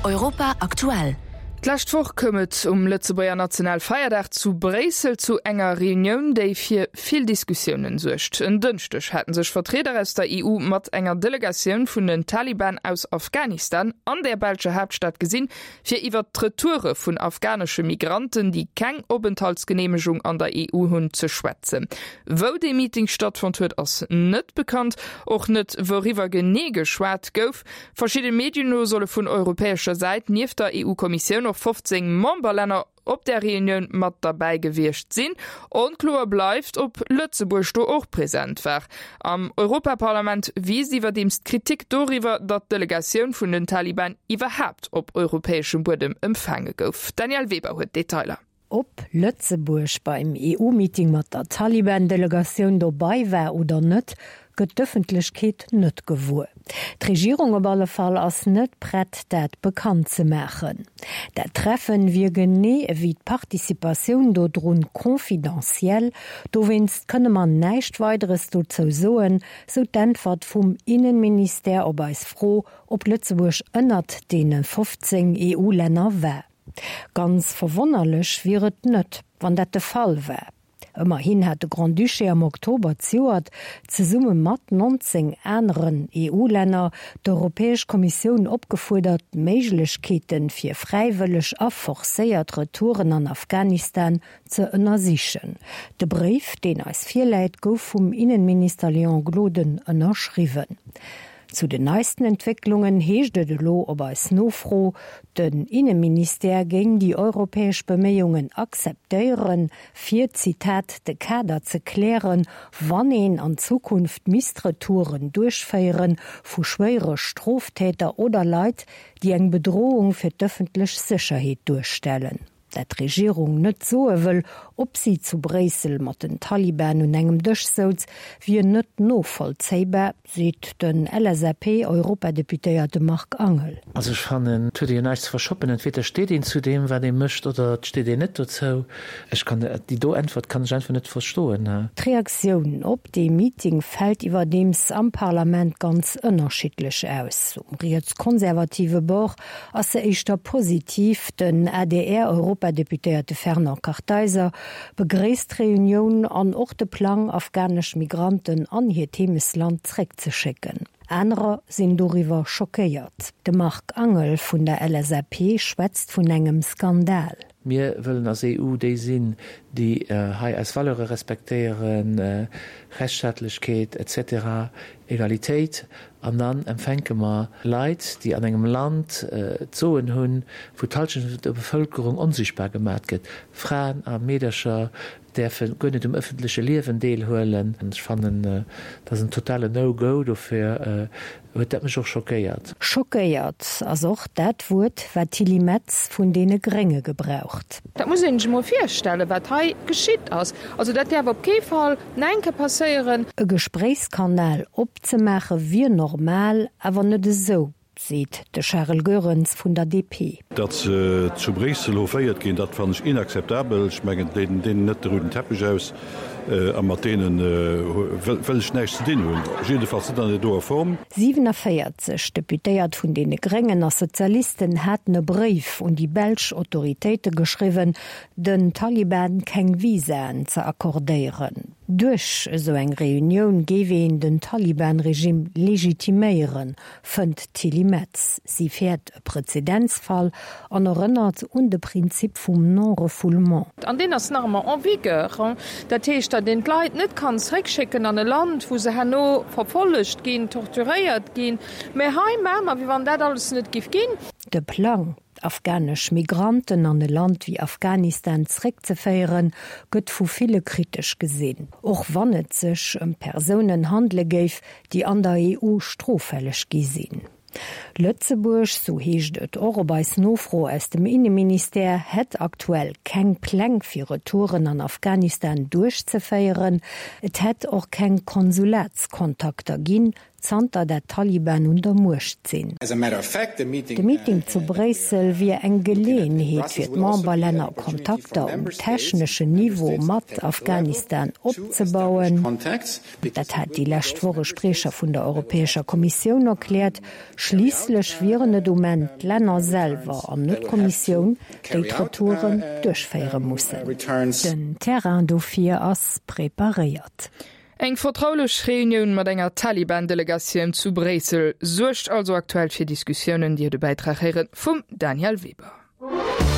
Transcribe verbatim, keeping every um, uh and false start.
Europa aktuell. Gleichwoch kommet um Lützebauer Nationalfeiertag zu Bresel zu enger Reunion, déi fir viel Diskussionen sucht. En dünnchtech hätten sech Vertreter aus der E U mat enger Delegation vun den Taliban aus Afghanistan an der Belsche Hauptstadt gesinn, fir iwwer Retoure vun afghanische Migranten, die keng Aufenthaltsgenehmigung an der E U hunn ze schwätzen. Wo de Meeting stattfand huet ass net bekannt, och net woriwer gene geschwat gouf. Verschiedene Medien solle vun europäischer Seite nief der E U-Kommission fünfzehn Memberländer op der Reunion mat dabei gewircht sinn und klar bleibt, ob Lützeburg do auch präsent war. Am Europaparlament wies iwwer demst Kritik darüber, dat Delegation vun den Taliban überhaupt op europäischem Boden empfange gouf. Daniel Weber huet Detailer. Ob Lützeburg beim E U-Meeting mat der Taliban-Delegation dabei war oder net, gëtt d'Öffentlichkeit net gewur. Die Regierung op alle Fall ass net brett dat bekannt ze machen. Dat Treffen wie gene wie d' Partizipation dodrun konfidenziell, do winst könne man neicht weiteres dozo soen, so d'Antwort vum Innenminister ob eis froh, ob Lützeburg ënnert denen fünfzehn E U-Länder wär. Ganz verwonnerlech wieret net, wann dat de Fall wär. Immerhin hat de Grand Duché am Oktober zuert ze Summe mat neunzehn anderen E U-Länder d'Europäesch Kommission opgefordert, Méiglechkeeten fir freiwillig afforcéiert Retouren an Afghanistan ze ënnersichen. De Brief, den als Vierleit gouf vum Innenminister Leon Gloden ënnerschriwen. Zu den neuesten Entwicklungen heeschte de Lo ob als nofro, den Innenminister gegen die europäisch Bemühungen akzeptieren, vier Zitat de Kader zu klären, wann ihn an Zukunft Mistretouren durchfeieren, vu schwere Straftäter oder Leid, die eng Bedrohung für die öffentliche Sicherheit durchstellen. Dat Regierung net so will, ob sie zu Bresel mat den Taliban und engem durchsot, wie net no vollzeihbar, sieht den L S A P-Europadeputéierte Marc Angel. Also ich fan die nichts verschoppen, entweder steht ihn zu dem, wer den mischt, oder steht ihn net dazu. Ich kann die do Antwort kann ich einfach nicht verstohlen. Ne? Die Reaktion op dem Meeting fällt iwwer dems am Parlament ganz unterschiedlich aus. Um jetzt konservative Boch as se eichter positiv den A D R-Europa Deputierte Ferner Karteiser begräst Reunion an och de Plan afghanisch Migranten an hier Themesland zreck zu schicken. Andere sind darüber schockiert. De Marc Angel von der L S A P schwätzt von engem Skandal. Wir wollen als E U die sinn, die äh, als Valore respektieren, äh, Rechtsstaatlichkeit et cetera, Egalität, und dann empfänken wir Leute, die an einem Land äh, zoen hunn, wo talschen der Bevölkerung unsichtbar gemacht wird. Frauen, Mädchen, dürfen gar nicht im öffentlichen Leben teilholen. Und ich fand, äh, das ist ein totaler No-Go dafür. Äh, das mich auch schockiert. Schockiert, also auch das Wort, was Tilly Metz von denen Gringe gebraucht. Da muss ich mich mal vorstellen, was hier geschieht. Also, das darf auf keinen Fall neinke passieren. Ein Gesprächskanal abzumachen wie normal, aber nicht so, sieht der Charles Görens von der D P. Dat äh, zu Bresel hoféiert gehen, dat fand ich inakzeptabel. Ich meine, den, den net den Teppich aus äh, am Martinen wëlech nächste Din hun. Jedenfalls an der doer Form. siebenundvierzig Deputéiert vun dene Grengener Sozialisten hat ne Brief und die Belsch Autoritäten geschrieben, den Taliban keng Visen zu akkordieren. Durch so eng Reunion gewe den Taliban-Regime legitimieren, fënnt Tilly Metz. Sie fährt e Präzedenzfall an erinnert und de Prinzip vum Non-Refoulement. An den as normal en vigueur, dat heißt, dat den Leiit net kann zurückschicken an ein Land, wo se hanno verfolgt gin, torturiert gin. Me heim Mama, wie wann dat alles net gif gin? De Plan, afghanisch Migranten an ein Land wie Afghanistan zurückzuführen, gëtt vu viele kritisch gesehen. Och wann et sech um Personen handle geif, die an der E U strohfällig gesehen. Lützeburg, so heescht et Orbeis nofro aus dem Innenminister, het aktuell keng Plan für Retouren an Afghanistan durchzufeieren. Et het auch kein Konsulatskontakter gin Sympathisanter der Taliban untermuscht sinn. De Meeting zu Bresel wie eng Geleenheet fir d Memberlänner Kontakter um technesche Niveau mat Afghanistan opzebauen. Dat hat die lächtwore Sprecher vun der Europäischer Kommission erklärt, schliesslech viren net Moment Länner selver an net Kommission déi Retouren durchfeieren mussssen. Den Terrain dofir ass prepariert. Eng vertraulech Reunion mat enger Taliban-Delegatioun zu Bresel sucht also aktuell fir Diskussionen, die de Beitrag heieren vum Daniel Weber.